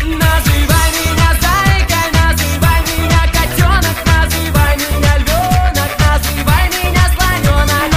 Называй меня зайкой, называй меня котенок, называй меня львенок, называй меня слоненок.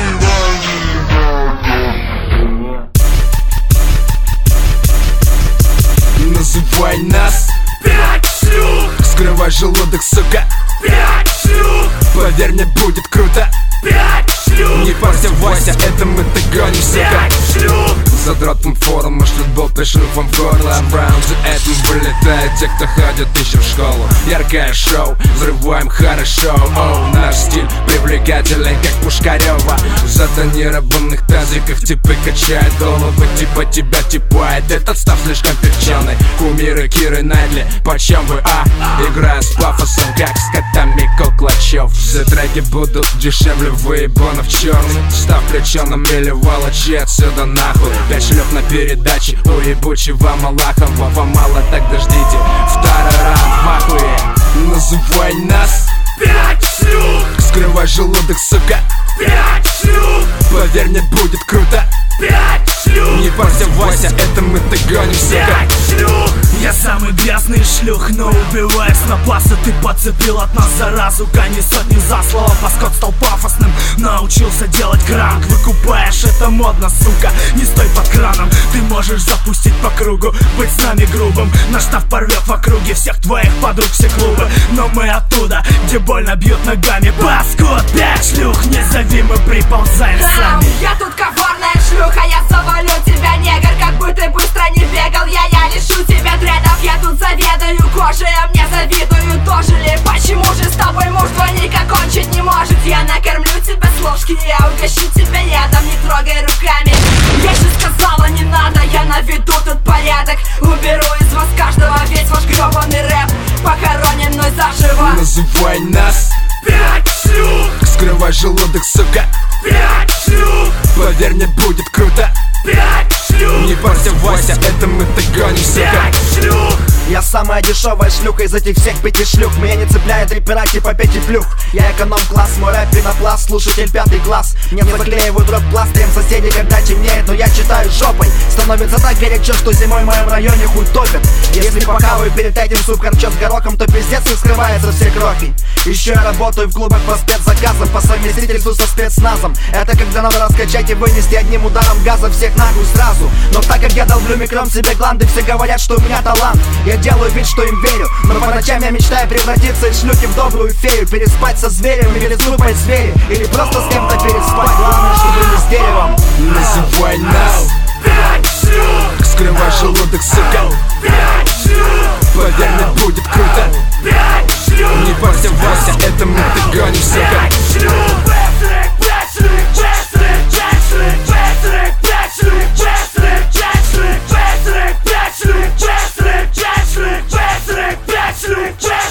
Называй нас 5 шлюх, скрывай желудок, сука. 5 шлюх, Поверь мне, будет круто. 5 шлюх, Не парься, Вася, это мы догоним, сука. 5 шлюх. Задротным форум шлют болты шлюхом в горло. Браун за этим вылетают те, кто ходит еще в школу. Яркое шоу, взрываем хорошо. Оу, наш стиль привлекателен, как Пушкарева. В затонированных тазиках типы качают головы, типа тебя типает. Этот став слишком перченый. Кумиры Киры Найтли, почем вы, играя с пафосом, как с котами Колклачев. Все треки будут дешевле выебанов черный. Став плеченым или волочи отсюда нахуй. 5 шлюх на передаче у ебучего Малахова. Вам мало, тогда ждите второй раунд в ахуе. Называй нас 5 шлюх, скрывай желудок, сука. 5 шлюх, Поверь мне, будет круто. 5 шлюх, Не парься, Вася, это мы догоним, сука. 5 шлюх. Я самый грязный шлюх, но убиваешь на пасы. Ты подцепил от нас заразу, гони сотни за слово. Паскот стал пафосным, научился делать кранк. Выкупаешь, это модно, сука, не стой под краном. Ты можешь запустить по кругу, быть с нами грубым. Наш штаб порвет в округе всех твоих подруг, все клубы. Но мы оттуда, где больно бьют ногами. Паскот, 5 шлюх, не зови, мы приползаем сами. Я тут коварная шлюха, я завалю тебя, негр. Как бы ты быстро не бегал, я лишу тебя дредов. Я тут заведую кожей, а мне завидую тоже ли? Почему же с тобой муж двойника кончить не может? Я накормлю тебя с ложки, я угощу тебя ядом, не трогай руками. Я же сказала, не надо, я наведу тут порядок. Уберу из вас каждого весь ваш гребаный рэп. Похоронен мной заживо. Называй нас 5 шлюх, скрывай желудок, сука. 5 шлюх, Поверь мне, будет круто. 5 шлюх, Не парься, Вася, это мы догоним, сука. 5 шлюх. Я самая дешевая шлюха из этих всех 5 шлюх. Меня не цепляет рэпера типа Пети Плюх. Я эконом-класс, мой рэп пенопласт, слушатель 5 класс. Мне заклеивают рот пластырем соседи, когда темнеет, но я читаю жопой. Становится так горячо, что зимой в моем районе хуй топят. Если похаваю перед этим суп харчо с горохом, то пиздец и скрывается все крохи. Еще я работаю в клубах по спецзаказам, по совместительству со спецназом. Это когда надо раскачать и вынести одним ударом газа всех нахуй сразу. Но так как я долблю микром себе гланды, все говорят, что у меня талант. Я делаю вид, что им верю, но по ночам я мечтаю превратиться из шлюхи в добрую фею. Переспать со зверем или глупой звери, или просто с кем-то переспать. Главное, чтобы не с деревом. Называй нас 5 шлюх, скрывай желудок, сука. 5 шлюх, Поверь мне, будет круто. 5 шлюх, Не парься, Вася, это мы догоним, сука. 5 шлюх. Бэстрик, бэстрик, бэстрик, бэстрик, бэстрик, бэстрик, бэстрик, бэстрик, бэстрик, бэстрик, бэстрик, бэстрик, бэстрик, бэстрик, бэстрик.